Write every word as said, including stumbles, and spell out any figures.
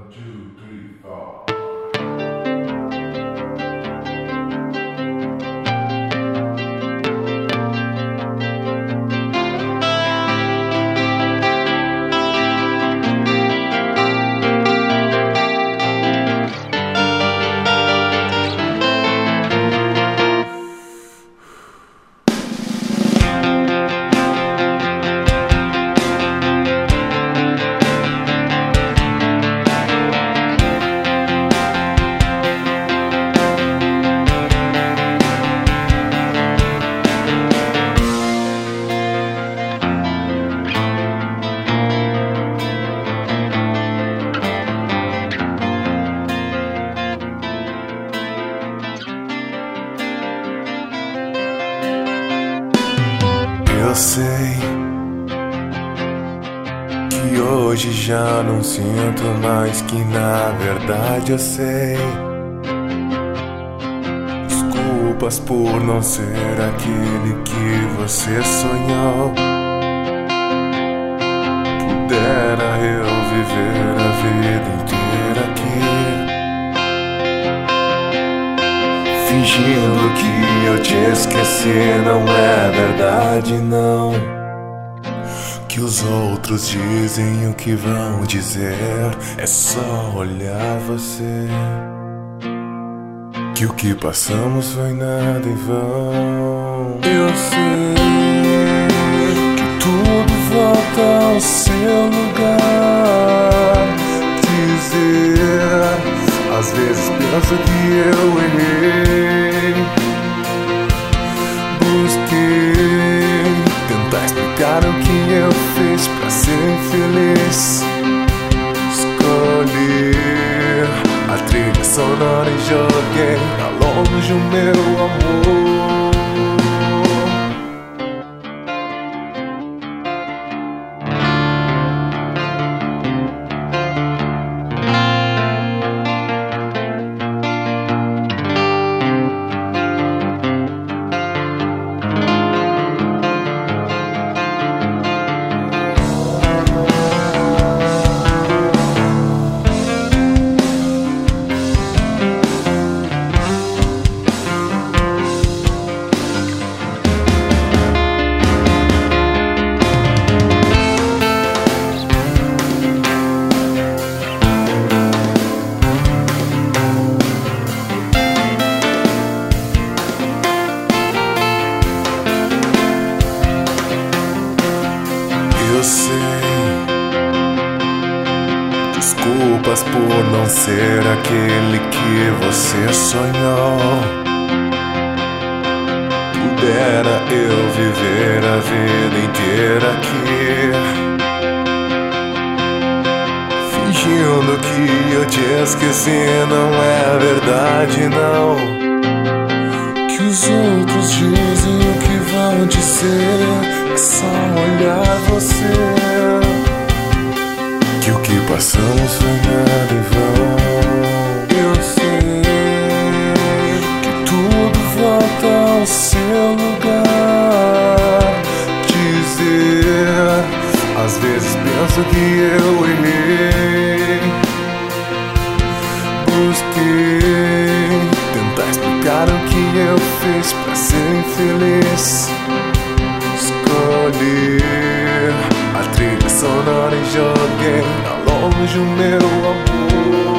One, two, three, four. Eu sei que hoje já não sinto mais, que na verdade eu sei. Desculpas por não ser aquele que você sonhou. Pudera eu viver a vida inteira aqui, fingindo que eu te esqueci. Não é verdade, não. Que os outros dizem o que vão dizer, é só olhar você. Que o que passamos foi nada em vão. Eu sei que tudo volta ao seu lugar. Dizer, às vezes penso que eu errei. Busquei tentar explicar o que eu fiz pra ser feliz. Escolhi a trilha sonora e joguei pra longe o meu amor. Eu sei, desculpas por não ser aquele que você sonhou. Pudera eu viver a vida inteira aqui, fingindo que eu te esqueci. Não é verdade, não. Que os outros dizem o que vão dizer, é só olhar você. Que o que passamos foi nada em vão. Eu sei que tudo volta ao seu lugar. Dizer, às vezes penso que eu errei. Busquei tentar explicar o que eu fiz pra ser infeliz. Escolhi a trilha sonora e joguei pra longe o meu amor.